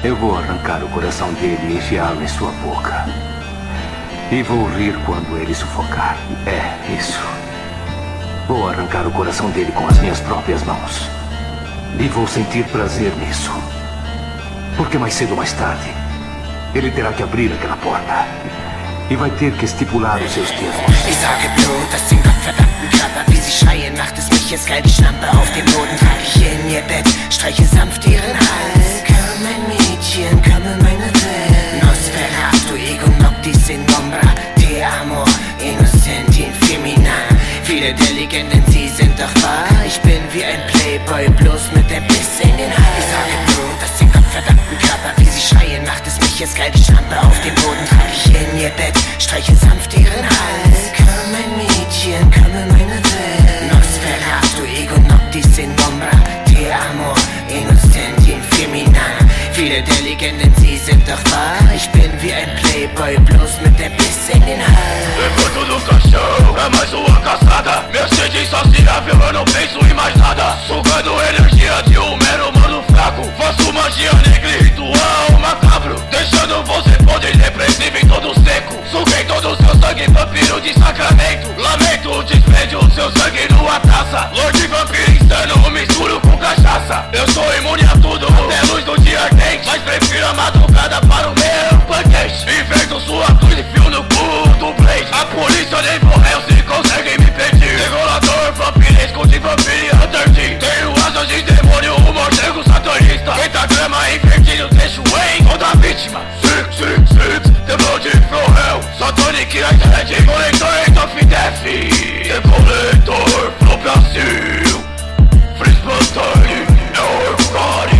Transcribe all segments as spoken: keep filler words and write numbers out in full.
Eu vou arrancar o coração dele e enfiá-lo em sua boca. E vou rir quando ele sufocar. É, isso. Vou arrancar o coração dele com as minhas próprias mãos. E vou sentir prazer nisso. Porque mais cedo ou mais tarde, ele terá que abrir aquela porta. E vai ter que estipular os seus termos. Ich sage Blut aus dem gottverdammten Körper. Wie sie schreien, macht es mich jetzt geil. Die Schlampe auf dem Boden trage ich in ihr Bett. Streiche sanft ihren Hals. Komm, mein Mädchen, komm in meine Welt. Nosferatu, ego noctis in ombra. Te amo, innocenti, femina. Viele der Legenden, sie sind doch wahr. Ich bin wie ein Playboy, bloß mit der Biss in den Hals. Ich sage Blut aus dem gottverdammten Körper. Wie sie schreien, macht es mich jetzt geil. Die Schlampe auf dem Boden trage ich in ihr Bett. Streiche sanft ihren Hals. Komm, mein Mädchen, komm in meine Welt. Nosferatu, ego noctis in ombra. Te amo, innocenti, femina. Viele der Legenden, sie sind doch wahr. Ich bin wie ein Playboy, bloß mit der Biss in den Hals. Levanto do caixão, é mais uma caçada. Minha sede insaciável, eu não penso em mais nada. Sugando energia de um mero mano fraco. Faço magia negra e ritual macabro. Deixando você podre e depressivo em todo seco. Suguei todo o seu sangue, vampiro de sacramento. Lamento, despede o seu sangue numa taça. Lorde vampiro insano, misturo com cachaça. Eu sou imune a tudo, até luz do dia ardente. Mas prefiro a madrugada para o meu banquete. Inverto sua cruz e fio no cu do Blade. A polícia nem morreu se conseguem me pedir. Degolador, vampiresco de Vampire Hunter D. Tenho asas de demônio, um morcego satanista. Pentagrama invertido, deixo em toda vítima. Six, six, six, the blood from hell. Satanic Identity, Collector of Death. Decoletor pro Brasil. Friesmann, your body.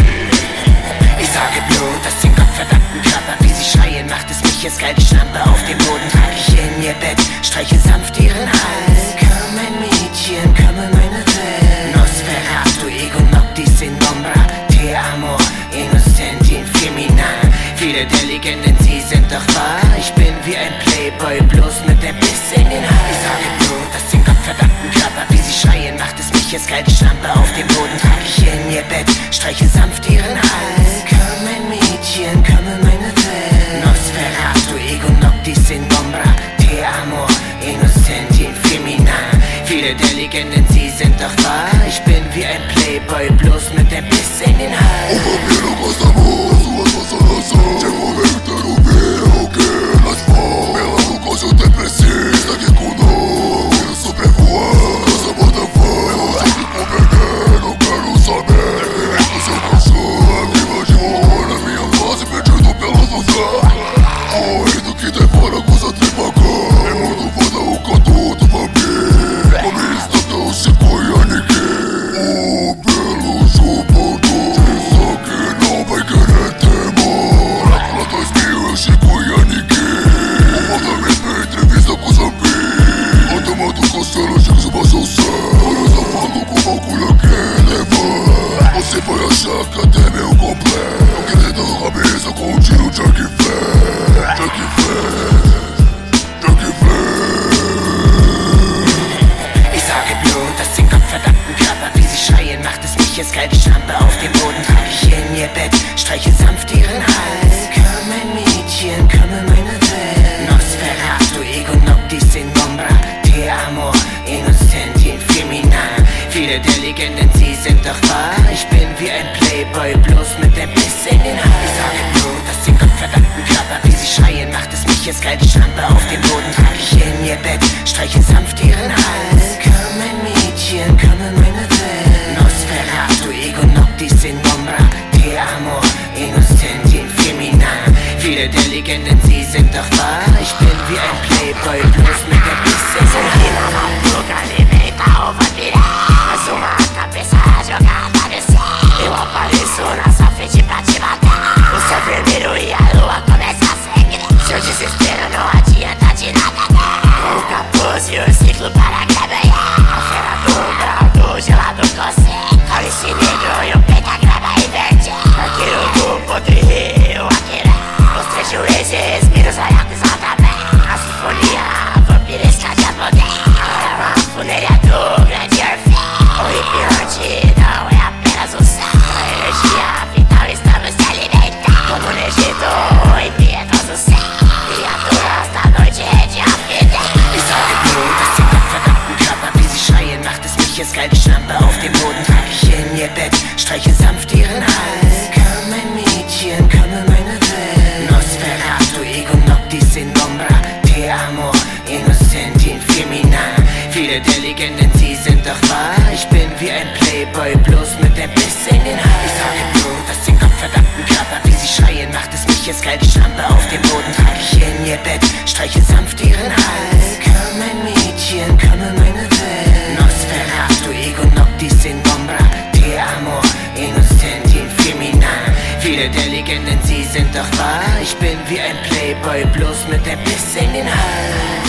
Ich sage Blut aus dem gottverdammten Körper. Wie sie schreien, macht es mich jetzt geil. Die Schlampe auf dem Boden trage ich in ihr Bett. Streiche sanft ihren Hals. Komm, mein Mädchen, komm in meine Welt. Nosferatu, ego noctis in ombra. Te amo, innocenti, femina. Viele der Legenden, sie sind doch wahr. Ich bin wie ein Playboy, bloß mit der Biss in den Hals. Ich sage Blut aus dem gottverdammten Körper. Wie sie schreien, macht es mich jetzt geil. Die Schlampe auf dem Boden trage ich in ihr Bett. Streiche sanft ihren Hals. Komm, mein Mädchen, komm in meine Welt. Nosferatu, ego noctis in ombra. Te amo, innocenti, femina. Viele der Legenden, sie sind doch wahr. Ich bin wie ein Playboy, bloß mit der Biss in den Hals. O vampiro gosta muito da sua razão. Chegou a ver o ver o que nas mãos. Ela não gosta de precisa que cuidou. Quero sobrevoar, essa bota fã. Eu não sei como perder, não quero saber. O seu cachorro, viva de horror na minha face, perdido pela sociedade. Morrendo que devora coisa tripacã. É mundo foda o canto do vampiro. Comunista tão chico e aniquim. O belo chupando. Diz que não vai querer temor. Drácula dois mil, eu chico e aniquim. O mandamento entrevista com os vampiros. Automato castelo, chegos baixo o céu. Olha safado com o bagulho que leva. Você vai achar que até meu completo. Eu queria dentro da cabeça com um tiro de arco e fé. De arco e fé. De arco e fé. Ich sage Blut aus dem gottverdammten Körper. Wie sie schreien, macht es mich jetzt geil. Die Schlampe auf dem Boden trage ich in ihr Bett. Streiche sanft ihren Hals. Komm, mein Mädchen, komm in meine Welt. Nosferatu, ego noctis in ombra. Te amo, innocenti, femina. Viele der Legenden, sie sind doch wahr. Ich bin wie ein Playboy, bloß mit der Biss in den Hals. Ich sage Blut aus dem gottverdammten Körper. Wie sie schreien, macht es mich jetzt geil. Die Schlampe auf dem Boden trage ich in ihr Bett. Streiche sanft ihren Hals. Komm, mein Mädchen, komm in meine Welt. Nosferatu, ego noctis in ombra. Te amo, innocenti, femina. Viele der Legenden, sie sind doch wahr. Ich bin wie ein Playboy, bloß mit der Biss in den Hals. Alimenta o vampiro. Mas uma cabeça jogada no céu. Eu apareço na sua frente pra te matar. O céu vermelho e a lua começa a sangrar. Seu desespero não adianta de nada. Com o capuz e o ciclo para trabalhar. A fera do umbral do gelado consegue. Cálice negro e o pentagrama inverte. Arqueiro do podre, o arqueiro. Os três juízes, miros, olhacos, alta. A sinfonia Viele der Legenden, sie sind doch wahr. Ich bin wie ein Playboy, bloß mit ein bisschen den Hals.